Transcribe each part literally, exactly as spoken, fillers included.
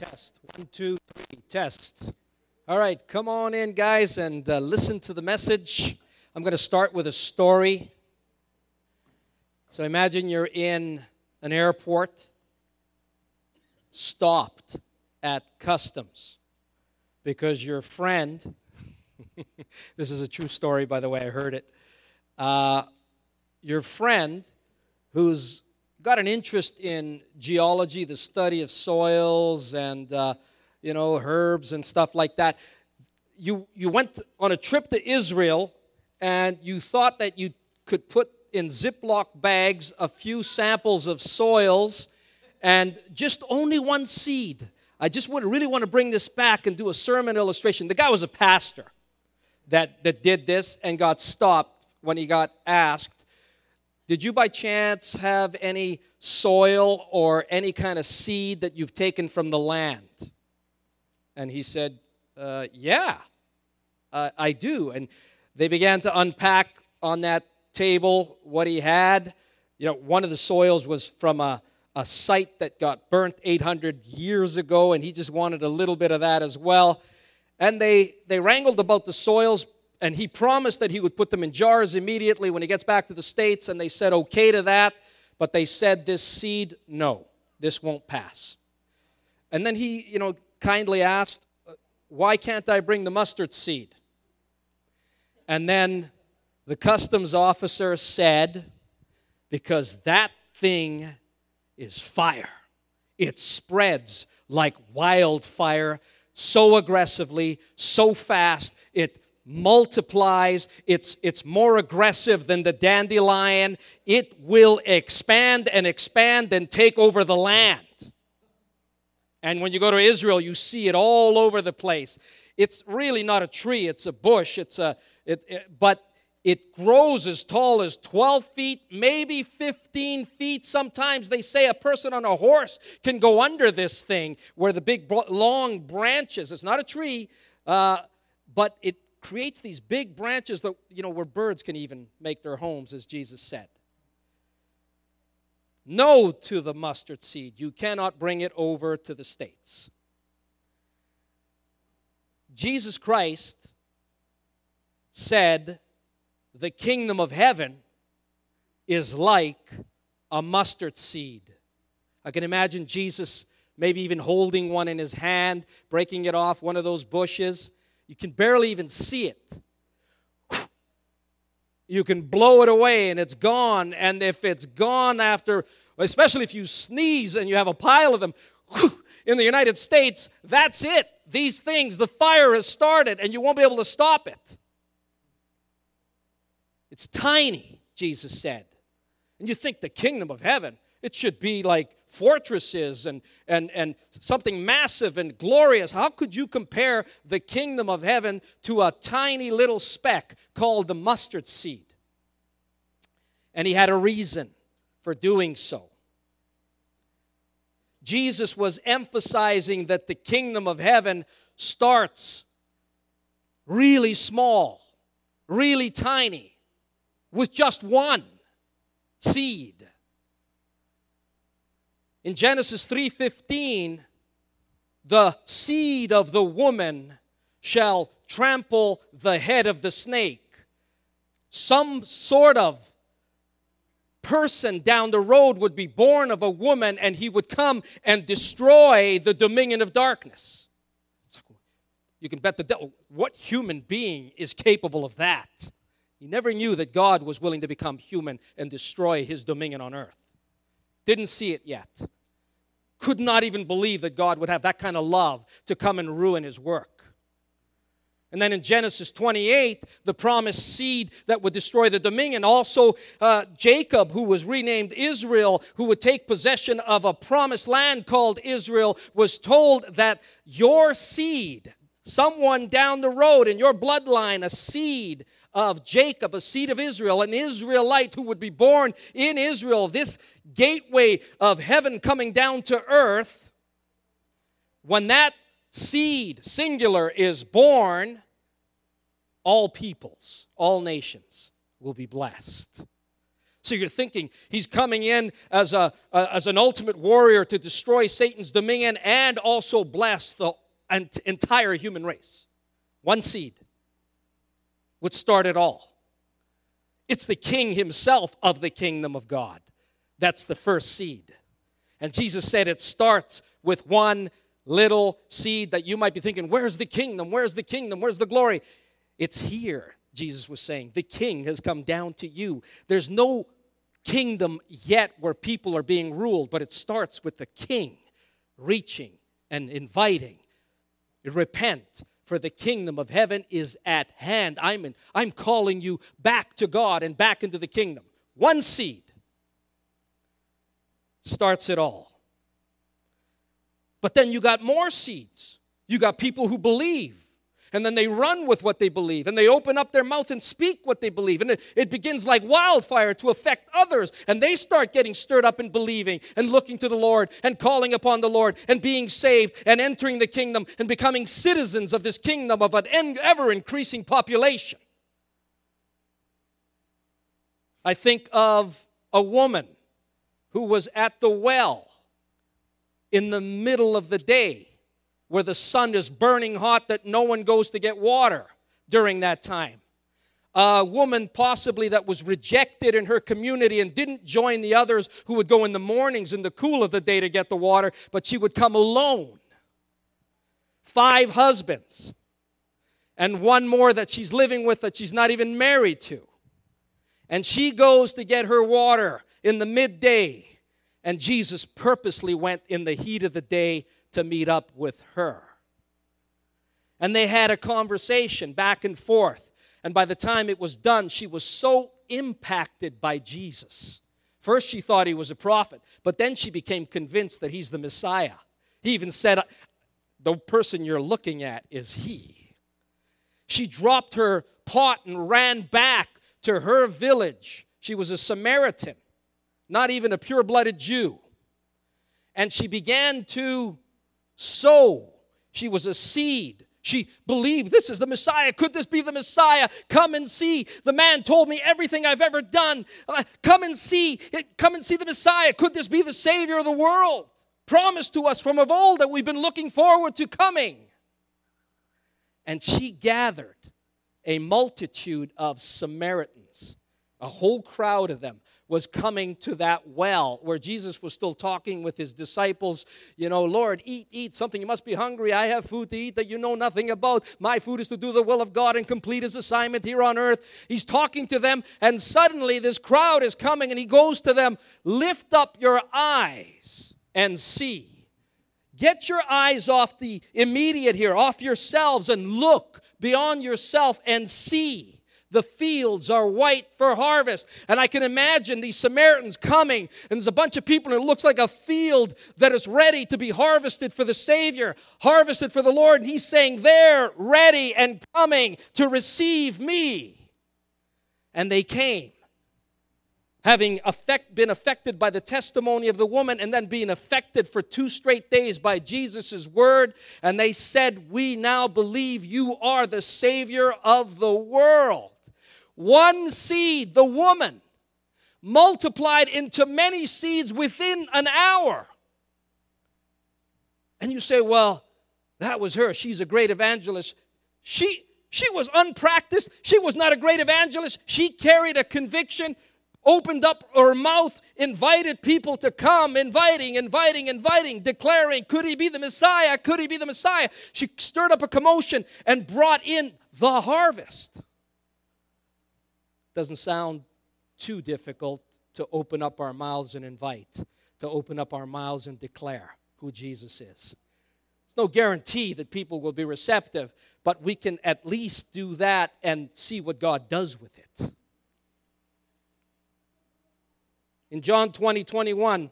Test. One, two, three. Test. All right, come on in, guys, and uh, listen to the message. I'm going to start with a story. So imagine you're in an airport, stopped at customs because your friend, this is a true story, by the way, I heard it. Uh, your friend who's got an interest in geology, the study of soils and, uh, you know, herbs and stuff like that. You, you went on a trip to Israel, and you thought that you could put in Ziploc bags a few samples of soils and just only one seed. I just would really want to bring this back and do a sermon illustration. The guy was a pastor that, that did this and got stopped when he got asked, did you by chance have any soil or any kind of seed that you've taken from the land? And he said, uh, yeah, uh, I do. And they began to unpack on that table what he had. You know, one of the soils was from a, a site that got burnt eight hundred years ago, and he just wanted a little bit of that as well. And they, they wrangled about the soils, and he promised that he would put them in jars immediately when he gets back to the States, and they said okay to that, but they said this seed, no, this won't pass. And then he, you know, kindly asked, why can't I bring the mustard seed? And then the customs officer said, because that thing is fire. It spreads like wildfire so aggressively, so fast, it multiplies, it's, it's more aggressive than the dandelion. It will expand and expand and take over the land. And when you go to Israel, you see it all over the place. It's really not a tree, it's a bush, it's a, it, it, but it grows as tall as twelve feet, maybe fifteen feet. Sometimes they say a person on a horse can go under this thing where the big, long branches, it's not a tree, uh, but it creates these big branches that, you know, where birds can even make their homes, as Jesus said. No to the mustard seed. You cannot bring it over to the States. Jesus Christ said, the kingdom of heaven is like a mustard seed. I can imagine Jesus maybe even holding one in his hand, breaking it off one of those bushes. You can barely even see it. You can blow it away and it's gone. And if it's gone after, especially if you sneeze and you have a pile of them, in the United States, that's it. These things, the fire has started and you won't be able to stop it. It's tiny, Jesus said. And you think the kingdom of heaven, it should be like fortresses and, and, and something massive and glorious. How could you compare the kingdom of heaven to a tiny little speck called the mustard seed? And he had a reason for doing so. Jesus was emphasizing that the kingdom of heaven starts really small, really tiny, with just one seed. In Genesis three fifteen, the seed of the woman shall trample the head of the snake. Some sort of person down the road would be born of a woman, and he would come and destroy the dominion of darkness. You can bet the devil, what human being is capable of that? He never knew that God was willing to become human and destroy his dominion on earth. Didn't see it yet. Could not even believe that God would have that kind of love to come and ruin his work. And then in Genesis twenty-eight, the promised seed that would destroy the dominion. Also, uh, Jacob, who was renamed Israel, who would take possession of a promised land called Israel, was told that your seed, someone down the road in your bloodline, a seed of Jacob, a seed of Israel, an Israelite who would be born in Israel, this gateway of heaven coming down to earth, when that seed, singular, is born, all peoples, all nations will be blessed. So you're thinking he's coming in as a, a as an ultimate warrior to destroy Satan's dominion and also bless the ent- entire human race. One seed would start it all. It's the king himself of the kingdom of God. That's the first seed. And Jesus said it starts with one little seed that you might be thinking, where's the kingdom? Where's the kingdom? Where's the glory? It's here, Jesus was saying. The king has come down to you. There's no kingdom yet where people are being ruled, but it starts with the king reaching and inviting. Repent, for the kingdom of heaven is at hand. I'm, in, I'm calling you back to God and back into the kingdom. One seed starts it all. But then you got more seeds. You got people who believe. And then they run with what they believe. And they open up their mouth and speak what they believe. And it, it begins like wildfire to affect others. And they start getting stirred up and believing and looking to the Lord and calling upon the Lord and being saved and entering the kingdom and becoming citizens of this kingdom of an ever-increasing population. I think of a woman who was at the well in the middle of the day, where the sun is burning hot that no one goes to get water during that time. A woman possibly that was rejected in her community and didn't join the others who would go in the mornings in the cool of the day to get the water, but she would come alone. Five husbands, and one more that she's living with that she's not even married to. And she goes to get her water in the midday, and Jesus purposely went in the heat of the day to meet up with her. And they had a conversation back and forth. And by the time it was done, she was so impacted by Jesus. First, she thought he was a prophet, but then she became convinced that he's the Messiah. He even said, the person you're looking at is he. She dropped her pot and ran back to her village. She was a Samaritan, not even a pure-blooded Jew. And she began to sow. She was a seed. She believed, this is the Messiah. Could this be the Messiah? Come and see. The man told me everything I've ever done. Uh, come and see. Come and see the Messiah. Could this be the Savior of the world? Promised to us from of old that we've been looking forward to coming. And she gathered a multitude of Samaritans. A whole crowd of them was coming to that well where Jesus was still talking with his disciples. You know, Lord, eat, eat something. You must be hungry. I have food to eat that you know nothing about. My food is to do the will of God and complete his assignment here on earth. He's talking to them, and suddenly this crowd is coming, and he goes to them, lift up your eyes and see. Get your eyes off the immediate here, off yourselves, and look beyond yourself and see. The fields are white for harvest. And I can imagine these Samaritans coming, and there's a bunch of people, and it looks like a field that is ready to be harvested for the Savior, harvested for the Lord. And he's saying, they're ready and coming to receive me. And they came, having affect, been affected by the testimony of the woman, and then being affected for two straight days by Jesus' word. And they said, we now believe you are the Savior of the world. One seed, the woman, multiplied into many seeds within an hour. And you say, well, that was her. She's a great evangelist. She, she was unpracticed. She was not a great evangelist. She carried a conviction, opened up her mouth, invited people to come, inviting, inviting, inviting, declaring, could he be the Messiah? Could he be the Messiah? She stirred up a commotion and brought in the harvest. Doesn't sound too difficult to open up our mouths and invite, to open up our mouths and declare who Jesus is. It's no guarantee that people will be receptive, but we can at least do that and see what God does with it. In John twenty, twenty-one,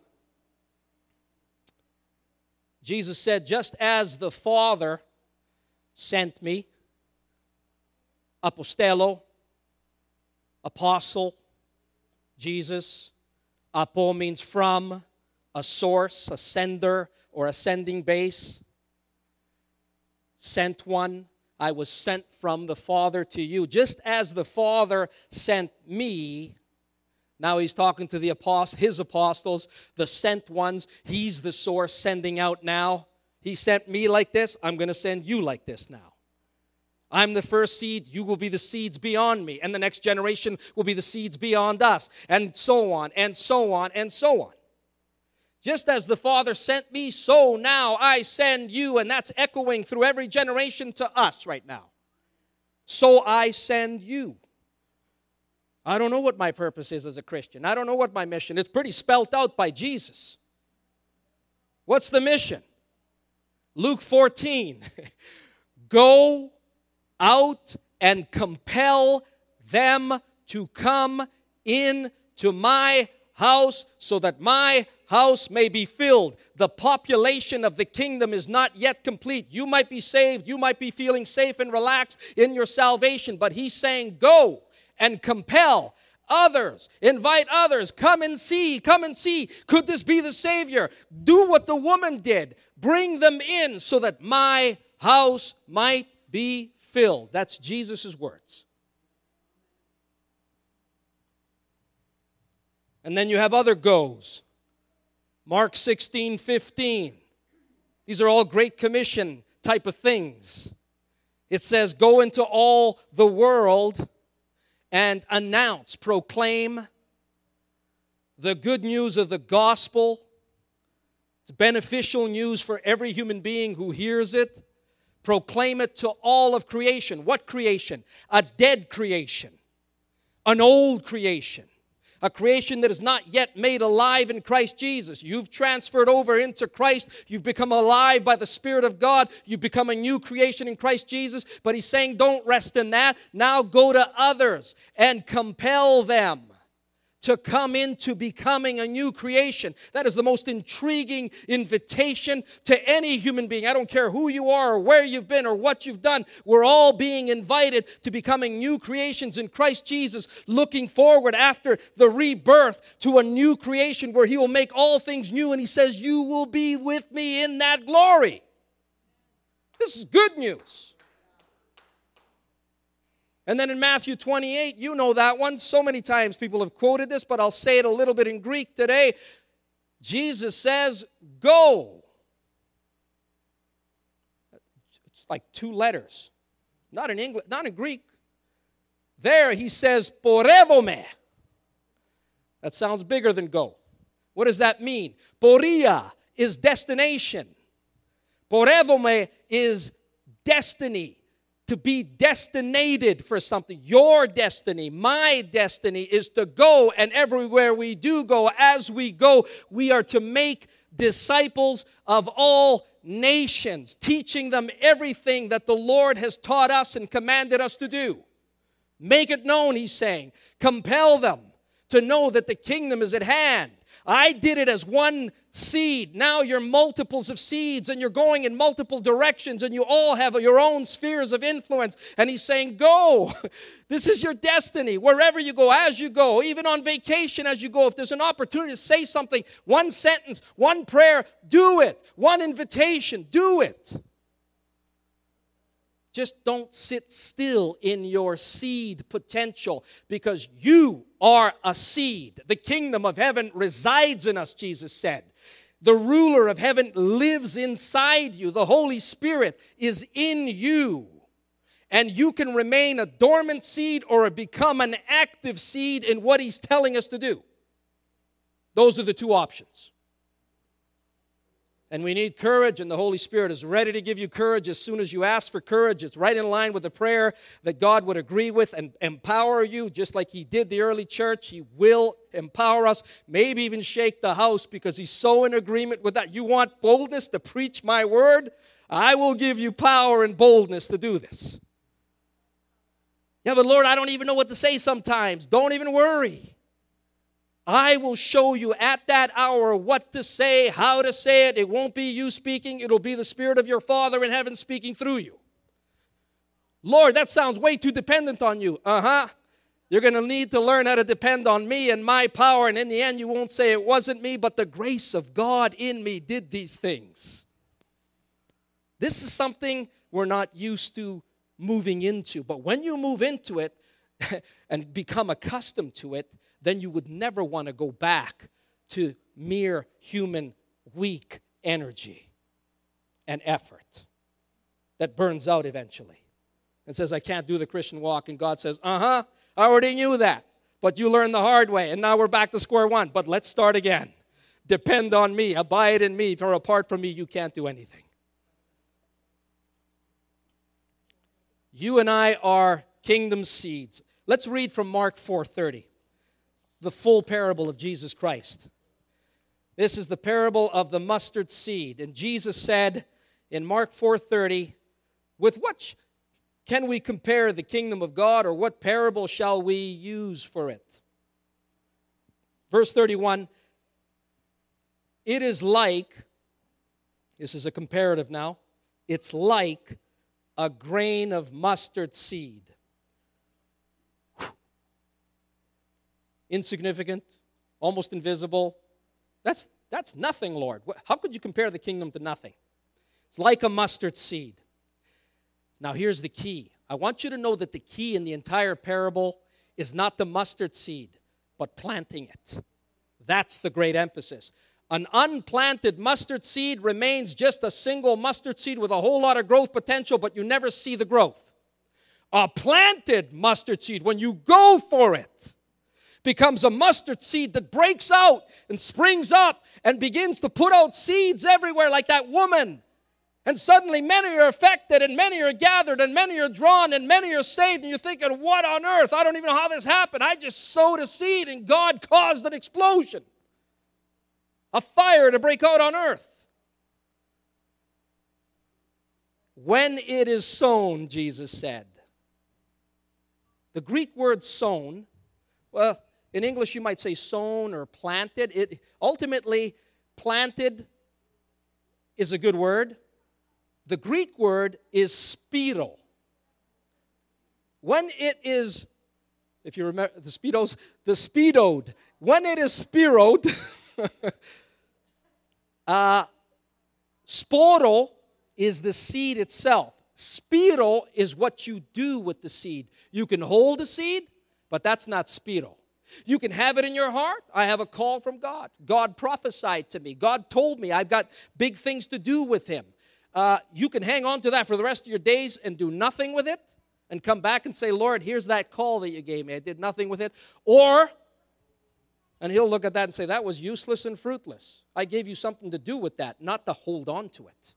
Jesus said, just as the Father sent me, apostello, apostle, Jesus. Apo means from, a source, a sender, or a sending base. Sent one. I was sent from the Father to you. Just as the Father sent me, Now he's talking to the apost- his apostles, the sent ones. He's the source sending out now. He sent me like this. I'm going to send you like this now. I'm the first seed. You will be the seeds beyond me. And the next generation will be the seeds beyond us. And so on, and so on, and so on. Just as the Father sent me, so now I send you. And that's echoing through every generation to us right now. So I send you. I don't know what my purpose is as a Christian. I don't know what my mission is. It's pretty spelled out by Jesus. What's the mission? Luke fourteen. Go out and compel them to come in to my house so that my house may be filled. The population of the kingdom is not yet complete. You might be saved. You might be feeling safe and relaxed in your salvation. But he's saying, go and compel others. Invite others. Come and see. Come and see. Could this be the Savior? Do what the woman did. Bring them in so that my house might be filled. That's Jesus' words. And then you have other goes. Mark sixteen fifteen. These are all Great Commission type of things. It says, go into all the world and announce, proclaim the good news of the gospel. It's beneficial news for every human being who hears it. Proclaim it to all of creation. What creation? A dead creation. An old creation. A creation that is not yet made alive in Christ Jesus. You've transferred over into Christ. You've become alive by the Spirit of God. You've become a new creation in Christ Jesus. But he's saying, don't rest in that. Now go to others and compel them to come into becoming a new creation. That is the most intriguing invitation to any human being. I don't care who you are or where you've been or what you've done. We're all being invited to becoming new creations in Christ Jesus, looking forward after the rebirth to a new creation where he will make all things new. And he says, you will be with me in that glory. This is good news. And then in Matthew twenty-eight, you know that one. So many times people have quoted this, but I'll say it a little bit in Greek today. Jesus says, go. It's like two letters. Not in English, not in Greek. There he says, porevome. That sounds bigger than go. What does that mean? Poria is destination. Porevome is destiny. To be destinated for something. Your destiny, my destiny is to go, and everywhere we do go, as we go, we are to make disciples of all nations, teaching them everything that the Lord has taught us and commanded us to do. Make it known, he's saying. Compel them to know that the kingdom is at hand. I did it as one seed. Now you're multiples of seeds and you're going in multiple directions and you all have your own spheres of influence. And he's saying, go. This is your destiny. Wherever you go, as you go, even on vacation as you go, if there's an opportunity to say something, one sentence, one prayer, do it. One invitation, do it. Just don't sit still in your seed potential because you are a seed. The kingdom of heaven resides in us, Jesus said. The ruler of heaven lives inside you. The Holy Spirit is in you. And you can remain a dormant seed or become an active seed in what he's telling us to do. Those are the two options. And we need courage, and the Holy Spirit is ready to give you courage as soon as you ask for courage. It's right in line with the prayer that God would agree with and empower you, just like he did the early church. He will empower us, maybe even shake the house because he's so in agreement with that. You want boldness to preach my word? I will give you power and boldness to do this. Yeah, but Lord, I don't even know what to say sometimes. Don't even worry. I will show you at that hour what to say, how to say it. It won't be you speaking. It'll be the Spirit of your Father in heaven speaking through you. Lord, that sounds way too dependent on you. Uh-huh. You're going to need to learn how to depend on me and my power. And in the end, you won't say it wasn't me, but the grace of God in me did these things. This is something we're not used to moving into. But when you move into it and become accustomed to it, then you would never want to go back to mere human weak energy and effort that burns out eventually and says, I can't do the Christian walk. And God says, uh-huh, I already knew that, but you learned the hard way, and now we're back to square one. But let's start again. Depend on me. Abide in me. For apart from me, you can't do anything. You and I are kingdom seeds. Let's read from Mark four thirty, the full parable of Jesus Christ. This is the parable of the mustard seed. And Jesus said in Mark four thirty, with what can we compare the kingdom of God, or what parable shall we use for it? Verse thirty-one, it is like, this is a comparative now, it's like a grain of mustard seed. Whew. Insignificant, almost invisible. That's, that's nothing, Lord. How could you compare the kingdom to nothing? It's like a mustard seed. Now here's the key. I want you to know that the key in the entire parable is not the mustard seed, but planting it. That's the great emphasis. An unplanted mustard seed remains just a single mustard seed with a whole lot of growth potential, but you never see the growth. A planted mustard seed, when you go for it, becomes a mustard seed that breaks out and springs up and begins to put out seeds everywhere like that woman. And suddenly many are affected, and many are gathered, and many are drawn, and many are saved. And you're thinking, what on earth? I don't even know how this happened. I just sowed a seed, and God caused an explosion. A fire to break out on earth. When it is sown, Jesus said. The Greek word sown, well, in English you might say sown or planted. It ultimately, planted is a good word. The Greek word is spiro. When it is, if you remember the speedos, the speedoed. When it is spiroed, uh, sporo is the seed itself. Spiro is what you do with the seed. You can hold a seed, but that's not spiro. You can have it in your heart. I have a call from God. God prophesied to me. God told me I've got big things to do with Him. Uh, you can hang on to that for the rest of your days and do nothing with it and come back and say, Lord, here's that call that you gave me. I did nothing with it. Or, and He'll look at that and say, that was useless and fruitless. I gave you something to do with that, not to hold on to it.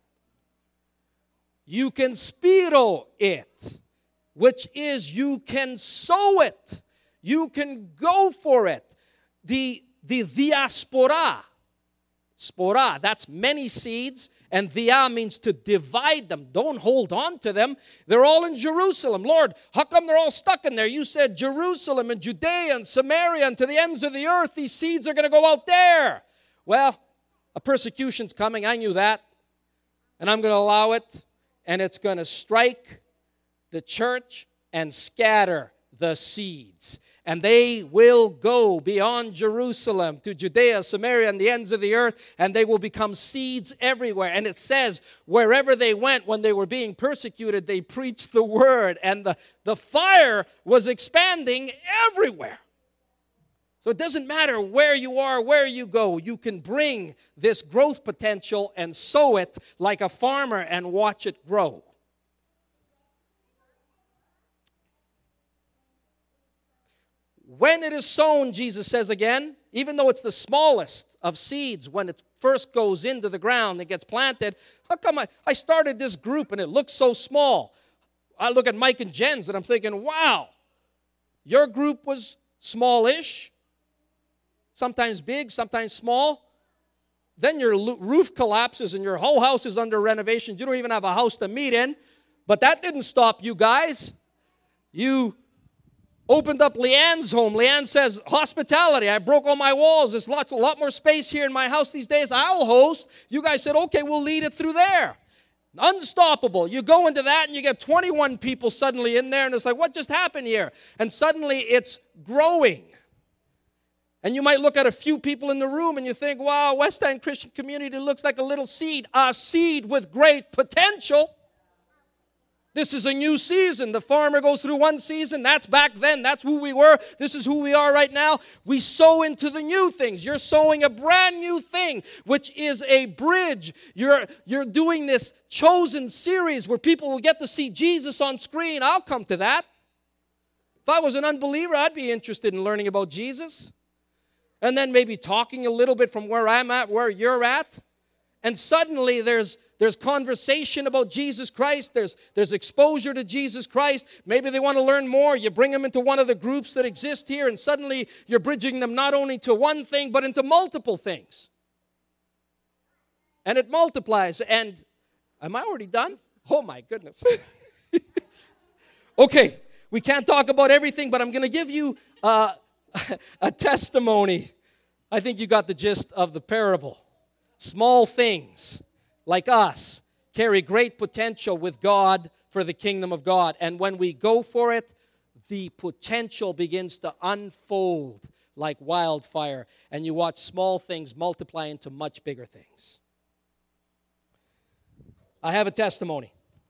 You can spiro it, which is you can sow it. You can go for it. The, the diaspora, spora, that's many seeds, and dia means to divide them. Don't hold on to them. They're all in Jerusalem. Lord, how come they're all stuck in there? You said Jerusalem and Judea and Samaria and to the ends of the earth. These seeds are going to go out there. Well, a persecution's coming. I knew that. And I'm going to allow it. And it's going to strike the church and scatter the seeds. And they will go beyond Jerusalem to Judea, Samaria, and the ends of the earth, and they will become seeds everywhere. And it says, wherever they went when they were being persecuted, they preached the word, and the, the fire was expanding everywhere. So it doesn't matter where you are, where you go, you can bring this growth potential and sow it like a farmer and watch it grow. When it is sown, Jesus says again, even though it's the smallest of seeds, when it first goes into the ground, it gets planted. How come I, I started this group and it looks so small? I look at Mike and Jen's and I'm thinking, wow, your group was smallish, sometimes big, sometimes small. Then your roof collapses and your whole house is under renovation. You don't even have a house to meet in. But that didn't stop you guys. You opened up Leanne's home. Leanne says, hospitality. I broke all my walls. There's lots, a lot more space here in my house these days. I'll host. You guys said, okay, we'll lead it through there. Unstoppable. You go into that and you get twenty-one people suddenly in there, and it's like, what just happened here? And suddenly it's growing. And you might look at a few people in the room and you think, wow, West End Christian Community looks like a little seed. A seed with great potential. This is a new season. The farmer goes through one season. That's back then. That's who we were. This is who we are right now. We sow into the new things. You're sowing a brand new thing, which is a bridge. You're, you're doing this chosen series where people will get to see Jesus on screen. I'll come to that. If I was an unbeliever, I'd be interested in learning about Jesus. And then maybe talking a little bit from where I'm at, where you're at. And suddenly there's There's conversation about Jesus Christ. There's, there's exposure to Jesus Christ. Maybe they want to learn more. You bring them into one of the groups that exist here, and suddenly you're bridging them not only to one thing, but into multiple things. And it multiplies. And am I already done? Oh, my goodness. Okay, we can't talk about everything, but I'm going to give you uh, a testimony. I think you got the gist of the parable. Small things, like us, carry great potential with God for the kingdom of God. And when we go for it, the potential begins to unfold like wildfire. And you watch small things multiply into much bigger things. I have a testimony.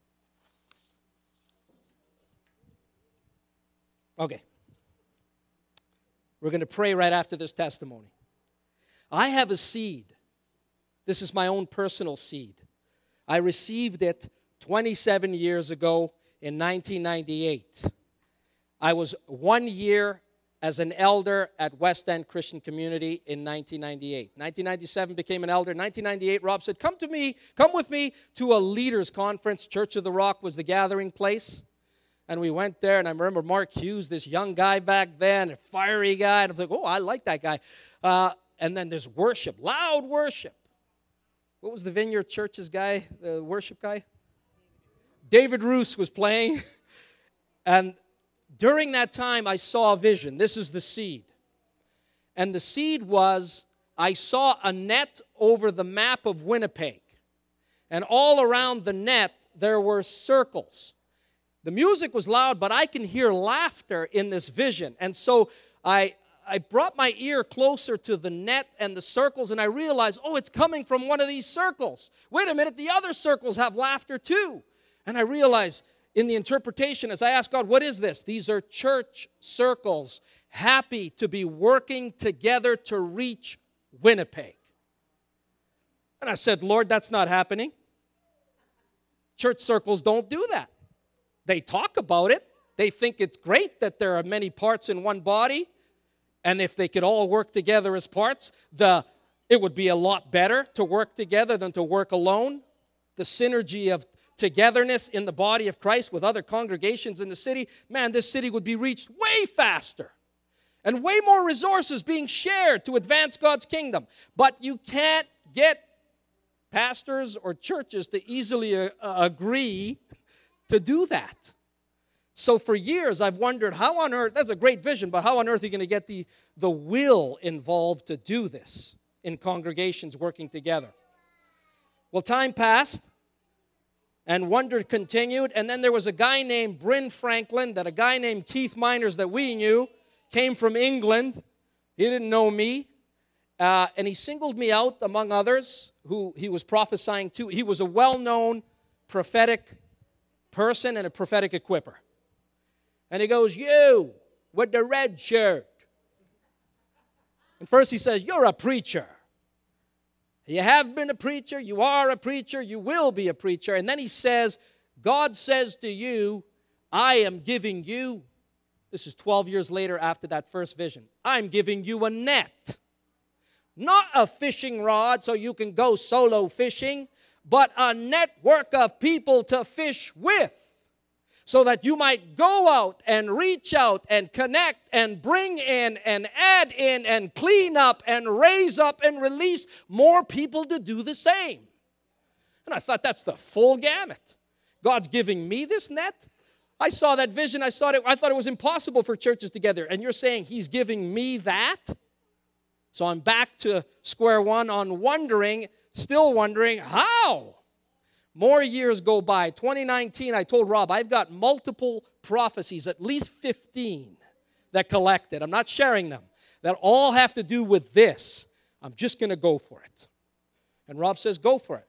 Okay. We're going to pray right after this testimony. I have a seed. This is my own personal seed. I received it twenty-seven years ago in nineteen ninety-eight. I was one year as an elder at West End Christian Community in nineteen ninety-eight. nineteen ninety-seven became an elder. nineteen ninety-eight, Rob said, come to me, come with me to a leaders conference. Church of the Rock was the gathering place. And we went there, and I remember Mark Hughes, this young guy back then, a fiery guy. And I'm like, oh, I like that guy. Uh, and then there's worship, loud worship. What was the Vineyard Church's guy, the worship guy? David Roos was playing. And during that time, I saw a vision. This is the seed. And the seed was, I saw a net over the map of Winnipeg. And all around the net, there were circles. The music was loud, but I can hear laughter in this vision. And so I... I brought my ear closer to the net and the circles, and I realized, oh, it's coming from one of these circles. Wait a minute, the other circles have laughter too. And I realized in the interpretation, as I asked God, what is this? These are church circles, happy to be working together to reach Winnipeg. And I said, Lord, that's not happening. Church circles don't do that. They talk about it. They think it's great that there are many parts in one body. And if they could all work together as parts, the it would be a lot better to work together than to work alone. The synergy of togetherness in the body of Christ with other congregations in the city, man, this city would be reached way faster. And way more resources being shared to advance God's kingdom. But you can't get pastors or churches to easily uh, agree to do that. So for years, I've wondered how on earth, that's a great vision, but how on earth are you going to get the, the will involved to do this in congregations working together? Well, time passed, and wonder continued, and then there was a guy named Bryn Franklin, that a guy named Keith Miners that we knew, came from England. He didn't know me, uh, and he singled me out among others who he was prophesying to. He was a well-known prophetic person and a prophetic equipper. And he goes, you, with the red shirt. And first he says, you're a preacher. You have been a preacher, you are a preacher, you will be a preacher. And then he says, God says to you, I am giving you, this is twelve years later after that first vision, I'm giving you a net. Not a fishing rod so you can go solo fishing, but a network of people to fish with. So that you might go out and reach out and connect and bring in and add in and clean up and raise up and release more people to do the same. And I thought, that's the full gamut. God's giving me this net. I saw that vision. I, saw it, I thought it was impossible for churches together. And you're saying he's giving me that? So I'm back to square one on wondering, still wondering, how? More years go by. twenty nineteen, I told Rob, I've got multiple prophecies, at least fifteen, that collected. I'm not sharing them. That all have to do with this. I'm just going to go for it. And Rob says, go for it.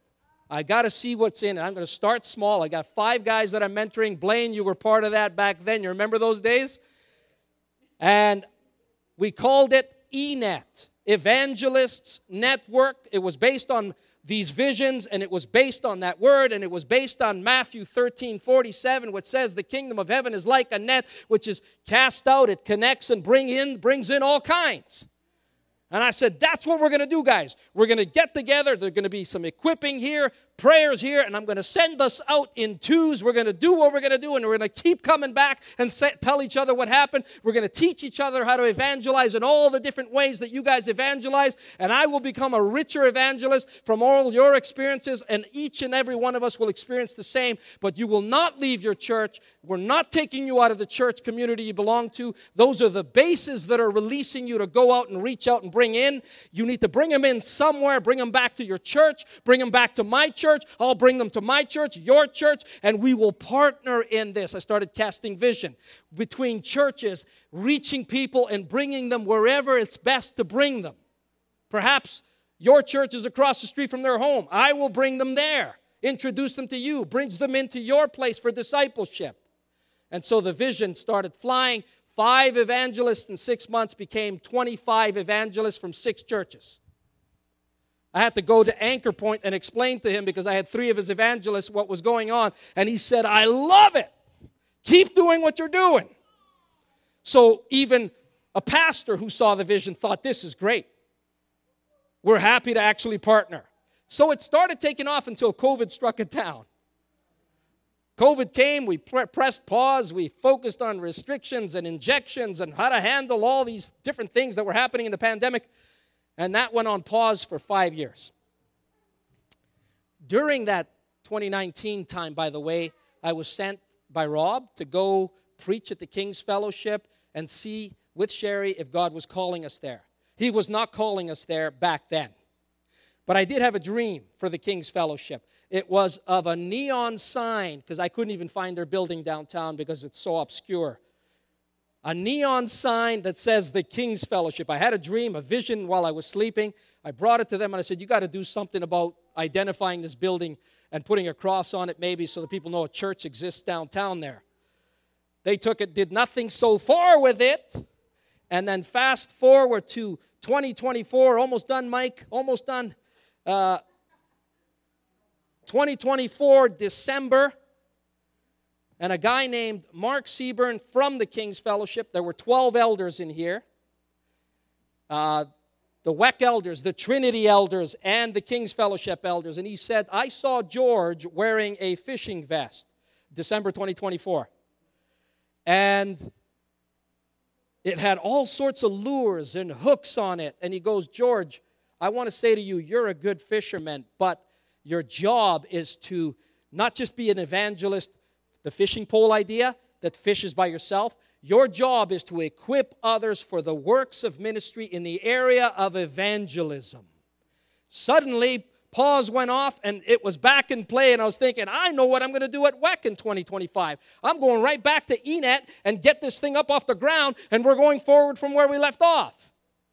I got to see what's in it. I'm going to start small. I got five guys that I'm mentoring. Blaine, you were part of that back then. You remember those days? And we called it E net, Evangelists Network. It was based on these visions, and it was based on that word, and it was based on Matthew thirteen forty-seven, which says the kingdom of heaven is like a net which is cast out. It connects and bring in, brings in all kinds. And I said, that's what we're going to do, guys. We're going to get together. There's going to be some equipping here, prayers here, and I'm going to send us out in twos. We're going to do what we're going to do, and we're going to keep coming back and set, tell each other what happened. We're going to teach each other how to evangelize in all the different ways that you guys evangelize, and I will become a richer evangelist from all your experiences, and each and every one of us will experience the same, but you will not leave your church. We're not taking you out of the church community you belong to. Those are the bases that are releasing you to go out and reach out and bring in. You need to bring them in somewhere. Bring them back to your church. Bring them back to my church. I'll bring them to my church, your church, and we will partner in this. I started casting vision between churches, reaching people and bringing them wherever it's best to bring them. Perhaps your church is across the street from their home. I will bring them there, introduce them to you, brings them into your place for discipleship. And so the vision started flying. Five evangelists in six months became twenty-five evangelists from six churches. I had to go to Anchor Point and explain to him, because I had three of his evangelists, what was going on. And he said, I love it. Keep doing what you're doing. So even a pastor who saw the vision thought, this is great. We're happy to actually partner. So it started taking off until COVID struck it down. COVID came, we pre- pressed pause, we focused on restrictions and injections and how to handle all these different things that were happening in the pandemic, and that went on pause for five years. During that twenty nineteen time, by the way, I was sent by Rob to go preach at the King's Fellowship and see with Sherry if God was calling us there. He was not calling us there back then. But I did have a dream for the King's Fellowship. It was of a neon sign, because I couldn't even find their building downtown because it's so obscure. A neon sign that says the King's Fellowship. I had a dream, a vision while I was sleeping. I brought it to them and I said, you got to do something about identifying this building and putting a cross on it maybe so that people know a church exists downtown there. They took it, did nothing so far with it, and then fast forward to twenty twenty-four, almost done, Mike, almost done. Uh, twenty twenty-four, December, and a guy named Mark Seaburn from the King's Fellowship. There were twelve elders in here. Uh, the W E C elders, the Trinity elders, and the King's Fellowship elders. And he said, I saw George wearing a fishing vest, December twenty twenty-four. And it had all sorts of lures and hooks on it. And he goes, George, I want to say to you, you're a good fisherman, but your job is to not just be an evangelist, the fishing pole idea that fishes by yourself. Your job is to equip others for the works of ministry in the area of evangelism. Suddenly, pause went off, and it was back in play, and I was thinking, I know what I'm going to do at W E C in twenty twenty-five. I'm going right back to E net and get this thing up off the ground, and we're going forward from where we left off.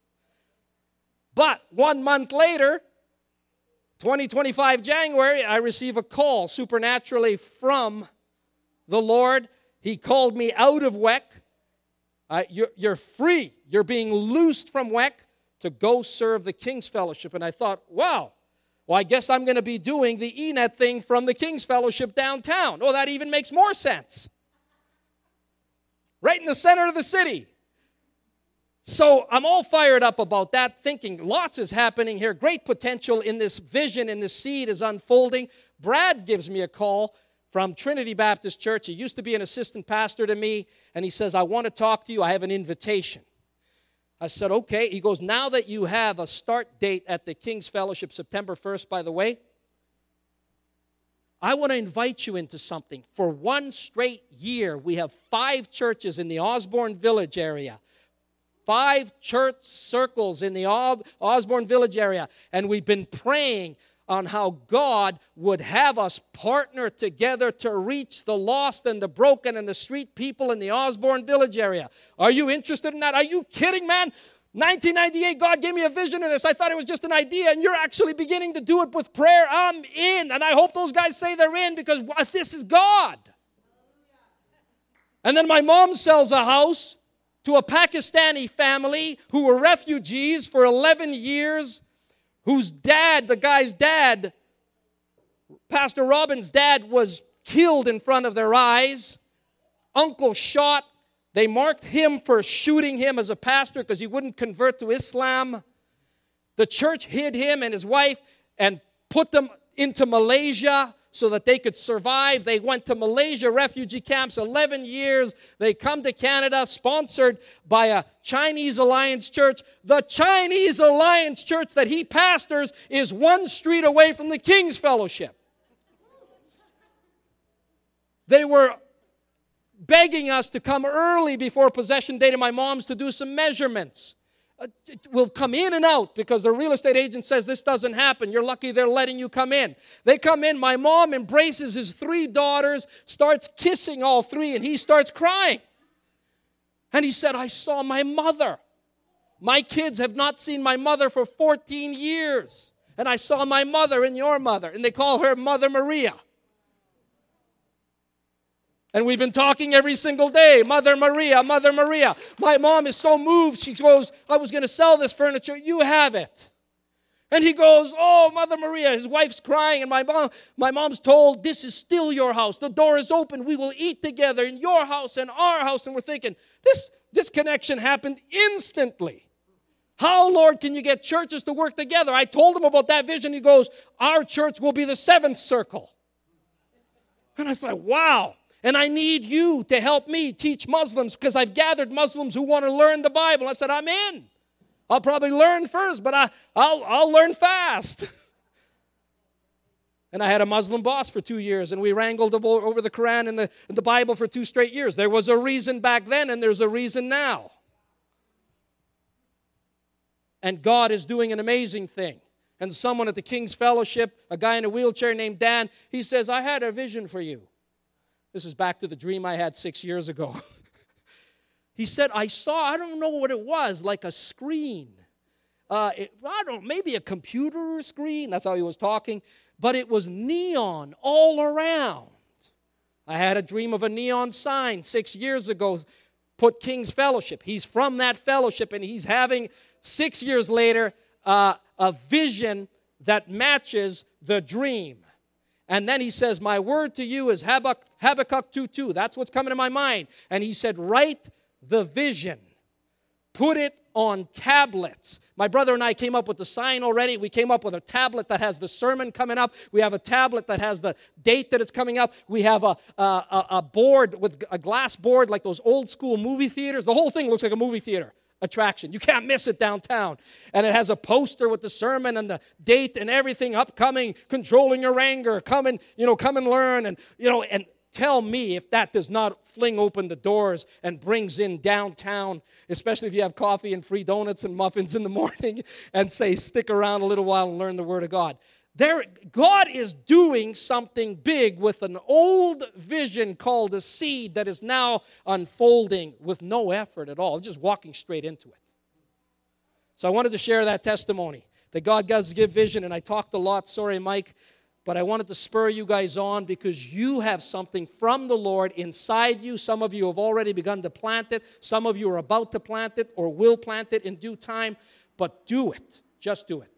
But one month later, twenty twenty-five January, I receive a call supernaturally from the Lord. He called me out of W E C. Uh, you're, you're free. You're being loosed from W E C to go serve the King's Fellowship. And I thought, wow, well, I guess I'm going to be doing the E net thing from the King's Fellowship downtown. Oh, that even makes more sense. Right in the center of the city. So I'm all fired up about that, thinking lots is happening here. Great potential in this vision, in this seed is unfolding. Brad gives me a call from Trinity Baptist Church. He used to be an assistant pastor to me, and he says, I want to talk to you. I have an invitation. I said, okay. He goes, now that you have a start date at the King's Fellowship, September first, by the way, I want to invite you into something. For one straight year, we have five churches in the Osborne Village area. Five church circles in the Osborne Village area. And we've been praying on how God would have us partner together to reach the lost and the broken and the street people in the Osborne Village area. Are you interested in that? Are you kidding, man? nineteen ninety-eight, God gave me a vision of this. I thought it was just an idea, and you're actually beginning to do it with prayer. I'm in, and I hope those guys say they're in because this is God. And then my mom sells a house to a Pakistani family who were refugees for eleven years, whose dad, the guy's dad, Pastor Robin's dad, was killed in front of their eyes. Uncle shot. They marked him for shooting him as a pastor because he wouldn't convert to Islam. The church hid him and his wife and put them into Malaysia so that they could survive. They went to Malaysia refugee camps, eleven years. They come to Canada, sponsored by a Chinese Alliance church. The Chinese Alliance church that he pastors is one street away from the King's Fellowship. They were begging us to come early before possession date of my mom's to do some measurements. Uh, we'll come in and out because the real estate agent says this doesn't happen. You're lucky they're letting you come in. They come in. My mom embraces his three daughters, starts kissing all three, and he starts crying. And he said, I saw my mother. My kids have not seen my mother for fourteen years. And I saw my mother and your mother. And they call her Mother Maria. And we've been talking every single day, Mother Maria, Mother Maria. My mom is so moved. She goes, I was going to sell this furniture. You have it. And he goes, oh, Mother Maria. His wife's crying. And my mom, my mom's told, this is still your house. The door is open. We will eat together in your house and our house. And we're thinking, this, this connection happened instantly. How, Lord, can you get churches to work together? I told him about that vision. He goes, our church will be the seventh circle. And I thought, wow. And I need you to help me teach Muslims because I've gathered Muslims who want to learn the Bible. I said, I'm in. I'll probably learn first, but I, I'll, I'll learn fast. And I had a Muslim boss for two years, and we wrangled over the Quran and the, and the Bible for two straight years. There was a reason back then, and there's a reason now. And God is doing an amazing thing. And someone at the King's Fellowship, a guy in a wheelchair named Dan, he says, I had a vision for you. This is back to the dream I had six years ago. He said, I saw, I don't know what it was, like a screen. Uh, it, I don't know, maybe a computer screen. That's how he was talking. But it was neon all around. I had a dream of a neon sign six years ago, put King's Fellowship. He's from that fellowship, and he's having, six years later, uh, a vision that matches the dream. And then he says, my word to you is Habakkuk, Habakkuk two two. That's what's coming to my mind. And he said, write the vision. Put it on tablets. My brother and I came up with the sign already. We came up with a tablet that has the sermon coming up. We have a tablet that has the date that it's coming up. We have a, a, a board with a glass board like those old school movie theaters. The whole thing looks like a movie theater attraction. You can't miss it downtown. And it has a poster with the sermon and the date and everything upcoming, controlling your anger, come and, you know, come and learn. And, you know, and tell me if that does not fling open the doors and brings in downtown, especially if you have coffee and free donuts and muffins in the morning and say, stick around a little while and learn the Word of God. There, God is doing something big with an old vision called a seed that is now unfolding with no effort at all, just walking straight into it. So I wanted to share that testimony that God does give vision, and I talked a lot, sorry Mike, but I wanted to spur you guys on because you have something from the Lord inside you. Some of you have already begun to plant it. Some of you are about to plant it or will plant it in due time, but do it. Just do it.